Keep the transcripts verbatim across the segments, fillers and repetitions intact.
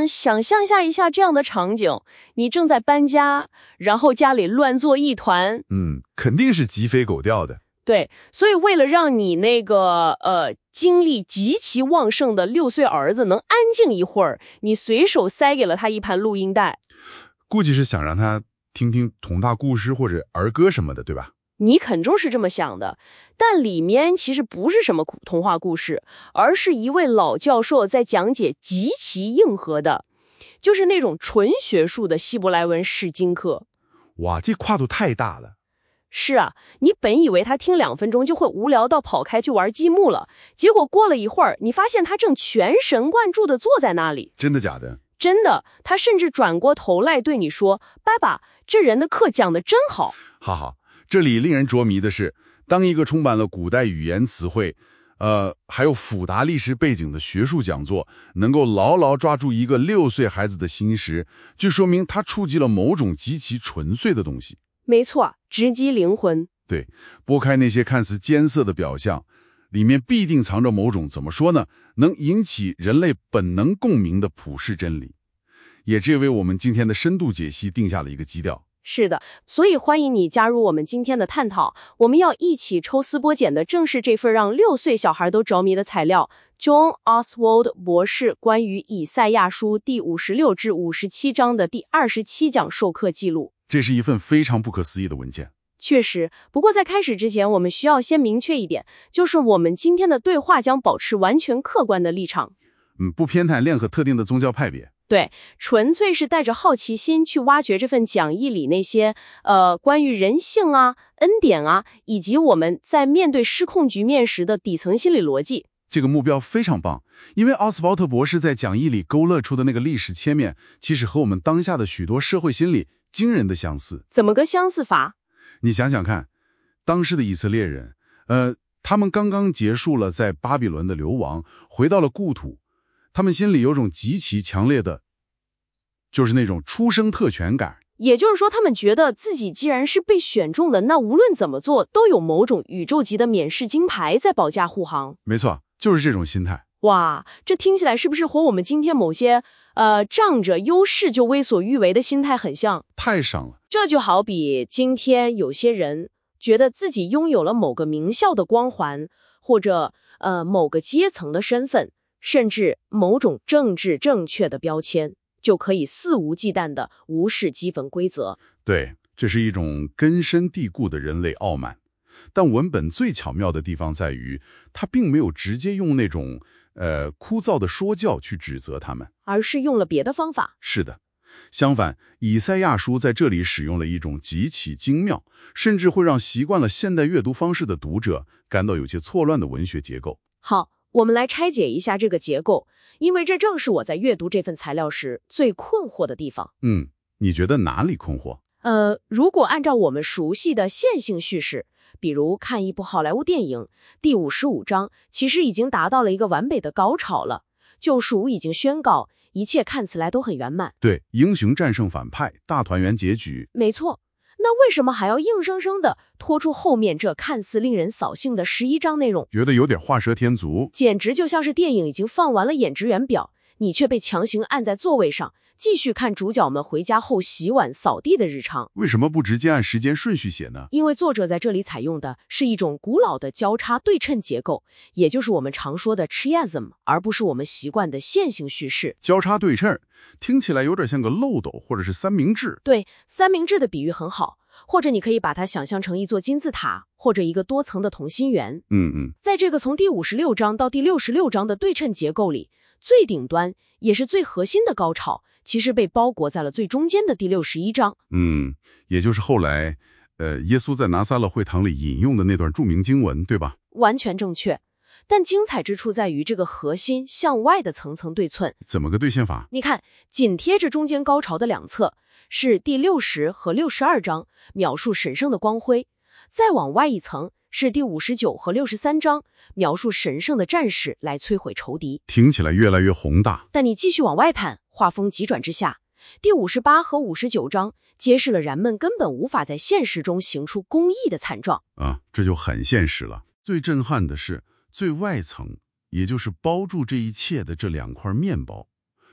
嗯，想象一下一下这样的场景，你正在搬家，然后家里乱作一团。 嗯，肯定是鸡飞狗跳的。 对，所以为了让你那个呃精力极其旺盛的六岁儿子能安静一会儿，你随手塞给了他一盘录音带。 估计是想让他听听童话故事或者儿歌什么的，对吧？ 你肯定是这么想的，但里面其实不是什么童话故事，而是一位老教授在讲解极其硬核的，就是那种纯学术的希伯来文释经课。 哇，这跨度太大了。 是啊，你本以为他听两分钟就会无聊到跑开去玩积木了，结果过了一会儿，你发现他正全神贯注地坐在那里。 真的假的？ 真的，他甚至转过头来对你说：“爸爸，这人的课讲得真好。” 好好，这里令人着迷的是，当一个充满了古代语言词汇，呃，还有复杂历史背景的学术讲座，能够牢牢抓住一个六岁孩子的心时，就说明他触及了某种极其纯粹的东西。 没错，直击灵魂。 对，拨开那些看似艰涩的表象，里面必定藏着某种怎么说呢，能引起人类本能共鸣的普世真理，也这为我们今天的深度解析定下了一个基调。 是的，所以欢迎你加入我们今天的探讨。我们要一起抽丝剥茧的正是这份让六岁小孩都着迷的材料 ——John Oswald 博士关于以赛亚书第五十六至五十七章的第二十七讲授课记录。 这是一份非常不可思议的文件。 确实，不过在开始之前，我们需要先明确一点，就是我们今天的对话将保持完全客观的立场。 嗯，不偏袒任何特定的宗教派别。 对，纯粹是带着好奇心去挖掘这份讲义里那些呃关于人性啊、恩典啊，以及我们在面对失控局面时的底层心理逻辑。 这个目标非常棒，因为奥斯堡特博士在讲义里勾勒出的那个历史切面，其实和我们当下的许多社会心理惊人的相似。 怎么个相似法？ 你想想看，当时的以色列人，呃，他们刚刚结束了在巴比伦的流亡，回到了故土，他们心里有种极其强烈的，就是那种出生特权感。 也就是说，他们觉得自己既然是被选中的，那无论怎么做，都有某种宇宙级的免试金牌在保驾护航。 没错，就是这种心态。 哇，这听起来是不是和我们今天某些呃仗着优势就为所欲为的心态很像？ 太伤了。 这就好比今天有些人觉得自己拥有了某个名校的光环，或者呃某个阶层的身份，甚至某种政治正确的标签，就可以肆无忌惮地无视基本规则。 对，这是一种根深蒂固的人类傲慢。但文本最巧妙的地方在于，他并没有直接用那种呃枯燥的说教去指责他们， 而是用了别的方法。 是的，相反，以赛亚书在这里使用了一种极其精妙，甚至会让习惯了现代阅读方式的读者感到有些错乱的文学结构。 好，我们来拆解一下这个结构，因为这正是我在阅读这份材料时最困惑的地方。 嗯，你觉得哪里困惑？ 呃，如果按照我们熟悉的线性叙事，比如看一部好莱坞电影，第五十五章其实已经达到了一个完美的高潮了，救赎已经宣告，一切看起来都很圆满。 对，英雄战胜反派，大团圆结局。 没错，那为什么还要硬生生的拖出后面这看似令人扫兴的十一章内容？ 觉得有点画蛇添足， 简直就像是电影已经放完了演职员表，你却被强行按在座位上，继续看主角们回家后洗碗扫地的日常。 为什么不直接按时间顺序写呢？ 因为作者在这里采用的是一种古老的交叉对称结构，也就是我们常说的 chiasm， 而不是我们习惯的线性叙事。 交叉对称听起来有点像个漏斗或者是三明治。 对，三明治的比喻很好，或者你可以把它想象成一座金字塔，或者一个多层的同心圆。 嗯嗯， 在这个从第五十六章到第六十六章的对称结构里，最顶端也是最核心的高潮，其实被包裹在了最中间的第六十一章。 嗯，也就是后来呃，耶稣在拿撒勒会堂里引用的那段著名经文，对吧？ 完全正确。但精彩之处在于这个核心向外的层层对寸。 怎么个兑现法？ 你看，紧贴着中间高潮的两侧是第六十和六十二章，描述神圣的光辉；再往外一层是第五十九和六十三章，描述神圣的战士来摧毁仇敌。 听起来越来越宏大。 但你继续往外盘，画风急转之下，第五十八和五十九章揭示了人们根本无法在现实中行出公义的惨状啊，这就很现实了。最震撼的是最外层，也就是包住这一切的这两块面包，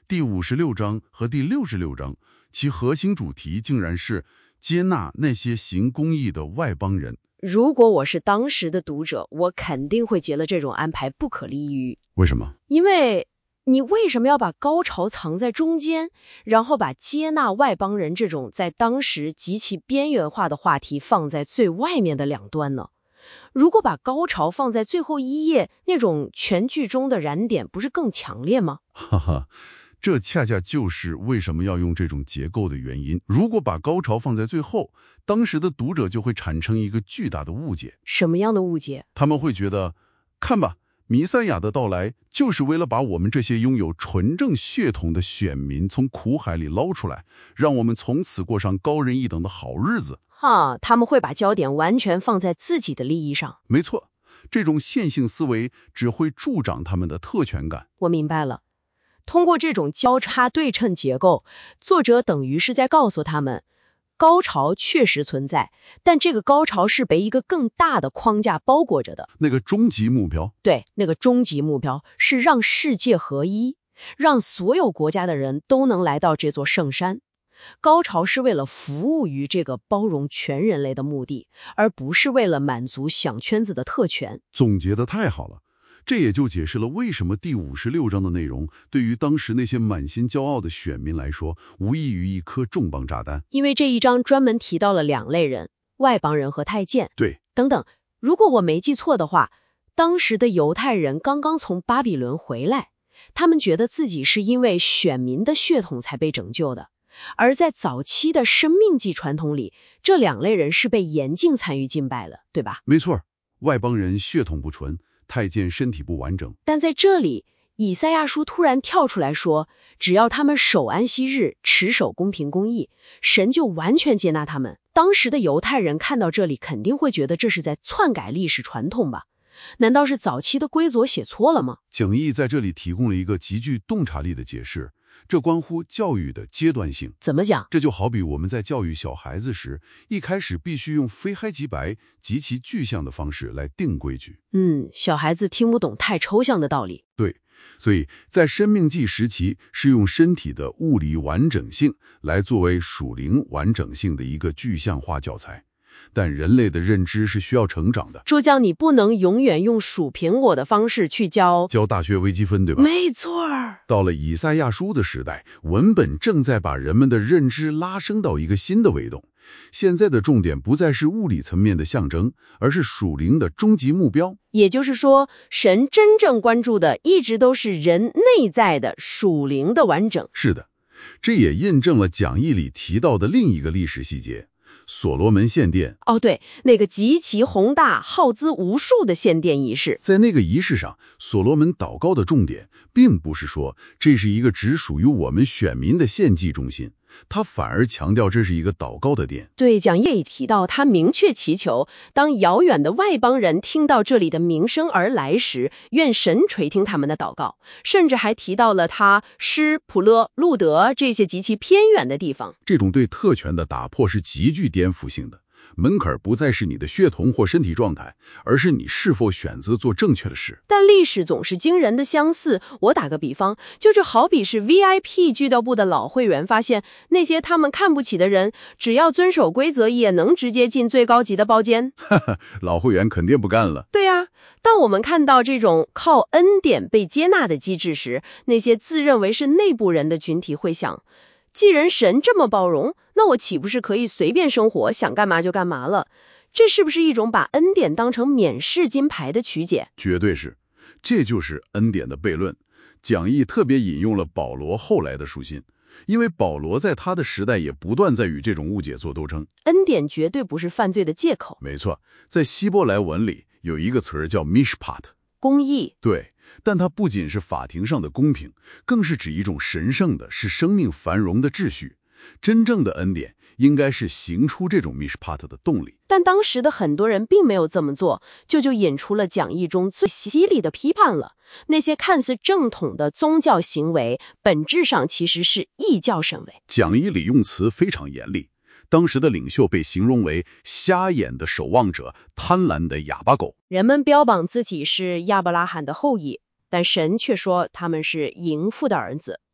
第五十六章和第六十六章，其核心主题竟然是接纳那些行公义的外邦人。 如果我是当时的读者，我肯定会觉得这种安排不可理喻。 为什么？ 因为你为什么要把高潮藏在中间，然后把接纳外邦人这种在当时极其边缘化的话题放在最外面的两端呢？如果把高潮放在最后一页，那种全剧中的燃点不是更强烈吗？ 哈哈，这恰恰就是为什么要用这种结构的原因。如果把高潮放在最后，当时的读者就会产生一个巨大的误解。 什么样的误解？ 他们会觉得，看吧，弥赛亚的到来就是为了把我们这些拥有纯正血统的选民从苦海里捞出来，让我们从此过上高人一等的好日子。 哈，他们会把焦点完全放在自己的利益上。 没错，这种线性思维只会助长他们的特权感。 我明白了。通过这种交叉对称结构，作者等于是在告诉他们，高潮确实存在，但这个高潮是被一个更大的框架包裹着的。 那个终极目标， 对，那个终极目标是让世界合一，让所有国家的人都能来到这座圣山。高潮是为了服务于这个包容全人类的目的，而不是为了满足小圈子的特权。 总结得太好了。这也就解释了为什么第五十六章的内容对于当时那些满心骄傲的选民来说，无异于一颗重磅炸弹。 因为这一章专门提到了两类人，外邦人和太监。 对， 等等，如果我没记错的话，当时的犹太人刚刚从巴比伦回来，他们觉得自己是因为选民的血统才被拯救的。而在早期的生命记传统里，这两类人是被严禁参与敬拜了，对吧？ 没错，外邦人血统不纯，太监身体不完整。 但在这里，以赛亚书突然跳出来说，只要他们守安息日，持守公平公义，神就完全接纳他们。当时的犹太人看到这里，肯定会觉得这是在篡改历史传统吧？难道是早期的规则写错了吗？ 讲义在这里提供了一个极具洞察力的解释，这关乎教育的阶段性。 怎么讲？ 这就好比我们在教育小孩子时，一开始必须用非黑即白、极其具象的方式来定规矩。 嗯，小孩子听不懂太抽象的道理。 对，所以在生命记时期是用身体的物理完整性来作为属灵完整性的一个具象化教材。但人类的认知是需要成长的。 助教，你不能永远用数苹果的方式去教教大学微积分，对吧？ 没错。 到了以赛亚书的时代，文本正在把人们的认知拉升到一个新的维度。现在的重点不再是物理层面的象征，而是属灵的终极目标。 也就是说，神真正关注的一直都是人内在的属灵的完整。 是的，这也印证了讲义里提到的另一个历史细节。所罗门献殿。 哦，对，那个极其宏大、耗资无数的献殿仪式。 在那个仪式上，所罗门祷告的重点，并不是说这是一个只属于我们选民的献祭中心，他反而强调这是一个祷告的殿。 对，讲义也提到，他明确祈求，当遥远的外邦人听到这里的名声而来时，愿神垂听他们的祷告，甚至还提到了他施、普勒、路德这些极其偏远的地方。 这种对特权的打破是极具颠覆性的。门槛不再是你的血统或身体状态，而是你是否选择做正确的事。 但历史总是惊人的相似。我打个比方，就是好比是 V I P 俱乐部的老会员发现，那些他们看不起的人，只要遵守规则，也能直接进最高级的包间。 哈哈，老会员肯定不干了。 对啊，当我们看到这种靠恩典被接纳的机制时，那些自认为是内部人的群体会想，既然神这么包容，那我岂不是可以随便生活，想干嘛就干嘛了？这是不是一种把恩典当成免试金牌的曲解？ 绝对是，这就是恩典的悖论。讲义特别引用了保罗后来的书信，因为保罗在他的时代也不断在与这种误解做斗争。 恩典绝对不是犯罪的借口。 没错，在希伯来文里有一个词儿叫 mishpat， 公义。 对，但它不仅是法庭上的公平，更是指一种神圣的、是生命繁荣的秩序。真正的恩典应该是行出这种 mishpat 的动力。 但当时的很多人并没有这么做，这就引出了讲义中最犀利的批判了。那些看似正统的宗教行为，本质上其实是异教神为。 讲义里用词非常严厉，当时的领袖被形容为瞎眼的守望者、贪婪的哑巴狗。 人们标榜自己是亚伯拉罕的后裔，但神却说他们是淫妇的儿子。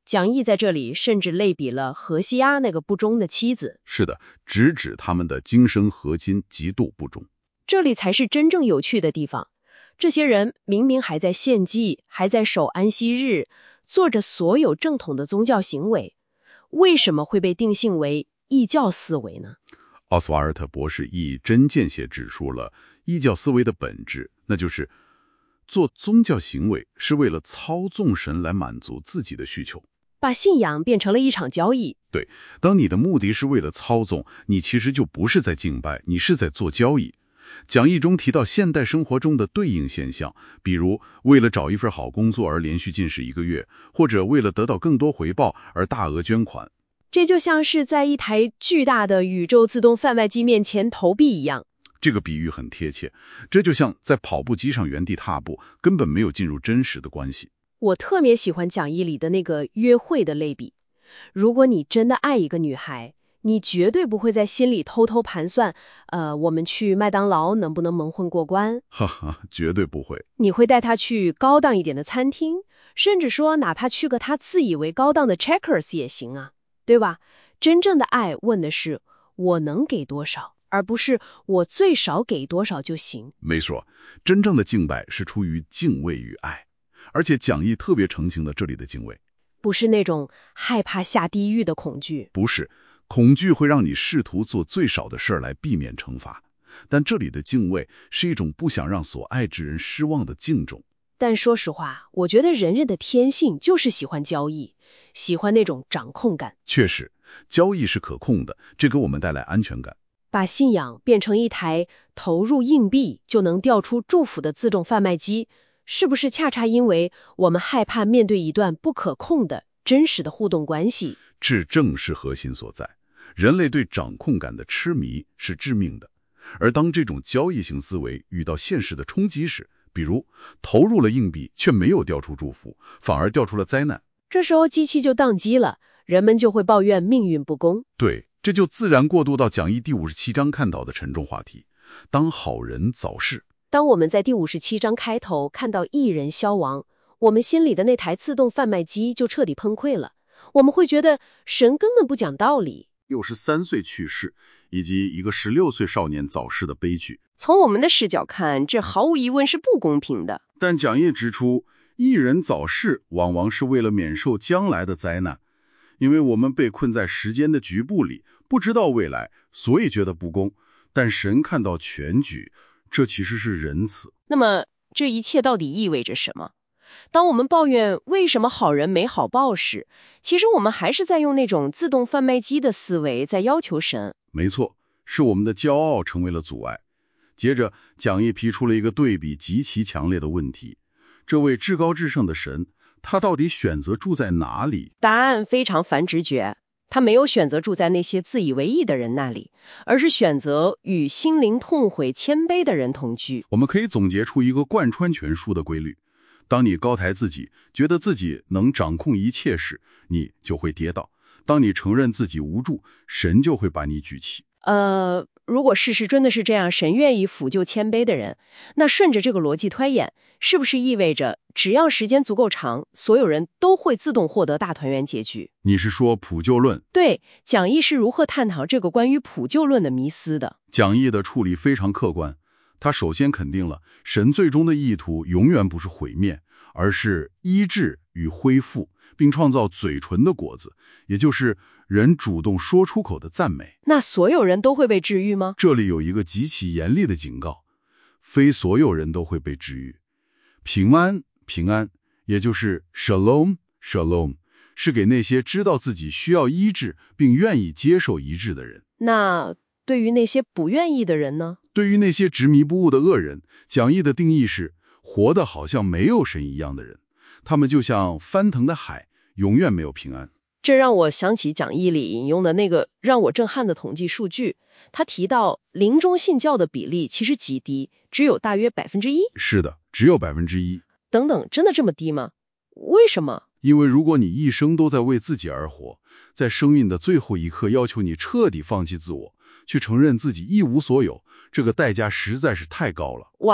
蒋毅在这里甚至类比了荷西阿那个不忠的妻子。 是的，直指他们的精神合金极度不忠。 这里才是真正有趣的地方。这些人明明还在献祭，还在守安息日，做着所有正统的宗教行为，为什么会被定性为异教思维呢？ 奥斯瓦尔特博士一针见血指出了异教思维的本质，那就是做宗教行为是为了操纵神来满足自己的需求， 把信仰变成了一场交易。 对，当你的目的是为了操纵，你其实就不是在敬拜，你是在做交易。讲义中提到现代生活中的对应现象，比如为了找一份好工作而连续禁食一个月，或者为了得到更多回报而大额捐款。 这就像是在一台巨大的宇宙自动贩卖机面前投币一样。 这个比喻很贴切，这就像在跑步机上原地踏步，根本没有进入真实的关系。 我特别喜欢讲义里的那个约会的类比。如果你真的爱一个女孩，你绝对不会在心里偷偷盘算，呃，我们去麦当劳能不能蒙混过关？ 哈哈，绝对不会。 你会带她去高档一点的餐厅，甚至说哪怕去个她自以为高档的 Checkers 也行啊，对吧？真正的爱问的是我能给多少，而不是我最少给多少就行。 没错，真正的敬拜是出于敬畏与爱，而且讲义特别澄清了这里的敬畏， 不是那种害怕下地狱的恐惧， 不是。恐惧会让你试图做最少的事儿来避免惩罚，但这里的敬畏是一种不想让所爱之人失望的敬重。 但说实话，我觉得人人的天性就是喜欢交易，喜欢那种掌控感。 确实，交易是可控的，这给我们带来安全感。 把信仰变成一台投入硬币就能调出祝福的自动贩卖机，是不是恰恰因为我们害怕面对一段不可控的真实的互动关系？ 这正是核心所在。人类对掌控感的痴迷是致命的，而当这种交易型思维遇到现实的冲击时，比如投入了硬币却没有调出祝福，反而调出了灾难， 这时候机器就宕机了，人们就会抱怨命运不公。 对，这就自然过渡到讲义第五十七章看到的沉重话题：当好人早逝。 当我们在第五十七章开头看到一人消亡，我们心里的那台自动贩卖机就彻底崩溃了。我们会觉得神根本不讲道理， 六十三岁去世，以及一个十六岁少年早逝的悲剧。 从我们的视角看，这毫无疑问是不公平的。 但讲义指出，一人早逝往往是为了免受将来的灾难，因为我们被困在时间的局部里，不知道未来，所以觉得不公。但神看到全局，这其实是仁慈。 那么，这一切到底意味着什么？当我们抱怨为什么好人没好报时，其实我们还是在用那种自动贩卖机的思维在要求神。 没错，是我们的骄傲成为了阻碍。接着，讲义提出了一个对比极其强烈的问题：这位至高至圣的神，他到底选择住在哪里？ 答案非常反直觉，他没有选择住在那些自以为义的人那里，而是选择与心灵痛悔谦卑的人同居。 我们可以总结出一个贯穿全书的规律：当你高抬自己，觉得自己能掌控一切时，你就会跌倒；当你承认自己无助，神就会把你举起。 呃，如果事实真的是这样，神愿意抚救谦卑的人，那顺着这个逻辑推演，是不是意味着只要时间足够长，所有人都会自动获得大团圆结局？ 你是说普救论？ 对，讲义是如何探讨这个关于普救论的迷思的？ 讲义的处理非常客观，他首先肯定了神最终的意图永远不是毁灭，而是医治与恢复，并创造嘴唇的果子，也就是人主动说出口的赞美。 那所有人都会被治愈吗？ 这里有一个极其严厉的警告：非所有人都会被治愈。平安，平安，也就是 shalom shalom， 是给那些知道自己需要医治并愿意接受医治的人。 那对于那些不愿意的人呢？ 对于那些执迷不悟的恶人，讲义的定义是活得好像没有神一样的人，他们就像翻腾的海，永远没有平安。 这让我想起讲义里引用的那个让我震撼的统计数据，他提到临终信教的比例其实极低，只有大约百分之一。 是的，只有百分之一。 等等，真的这么低吗？为什么？ 因为如果你一生都在为自己而活，在生命的最后一刻要求你彻底放弃自我，去承认自己一无所有，这个代价实在是太高了。 哇，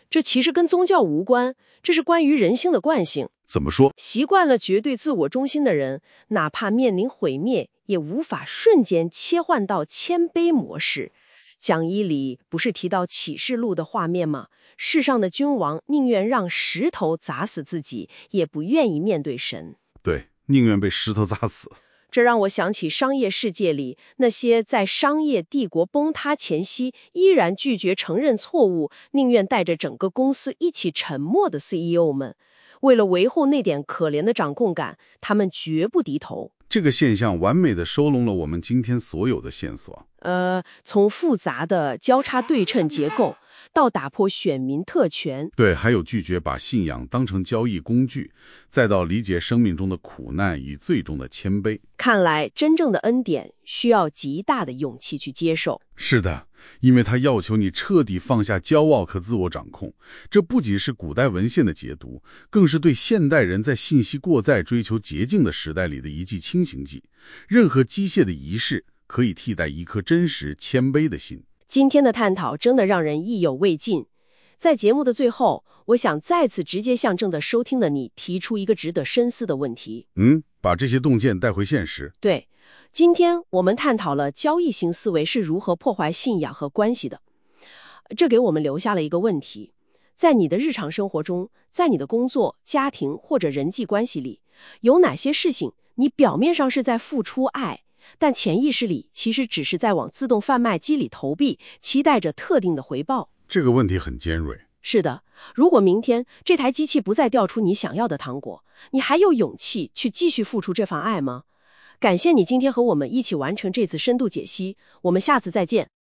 这其实跟宗教无关，这是关于人性的惯性。 怎么说？ 习惯了绝对自我中心的人，哪怕面临毁灭，也无法瞬间切换到谦卑模式。讲义里不是提到启示录的画面吗？世上的君王宁愿让石头砸死自己，也不愿意面对神。 对，宁愿被石头砸死。 这让我想起商业世界里那些在商业帝国崩塌前夕依然拒绝承认错误，宁愿带着整个公司一起沉没的 C E O 们。为了维护那点可怜的掌控感，他们绝不低头。 这个现象完美地收拢了我们今天所有的线索。 呃，从复杂的交叉对称结构到打破选民特权， 对，还有拒绝把信仰当成交易工具，再到理解生命中的苦难与最终的谦卑。 看来真正的恩典需要极大的勇气去接受。 是的，因为它要求你彻底放下骄傲和自我掌控。这不仅是古代文献的解读，更是对现代人在信息过载、追求捷径的时代里的一剂清醒剂。任何机械的仪式可以替代一颗真实谦卑的心。 今天的探讨真的让人意犹未尽。在节目的最后，我想再次直接向正在收听的你提出一个值得深思的问题。 嗯，把这些洞见带回现实。 对，今天我们探讨了交易型思维是如何破坏信仰和关系的。这给我们留下了一个问题：在你的日常生活中，在你的工作、家庭或者人际关系里，有哪些事情你表面上是在付出爱，但潜意识里其实只是在往自动贩卖机里投币，期待着特定的回报？ 这个问题很尖锐。 是的，如果明天这台机器不再调出你想要的糖果，你还有勇气去继续付出这份爱吗？感谢你今天和我们一起完成这次深度解析，我们下次再见。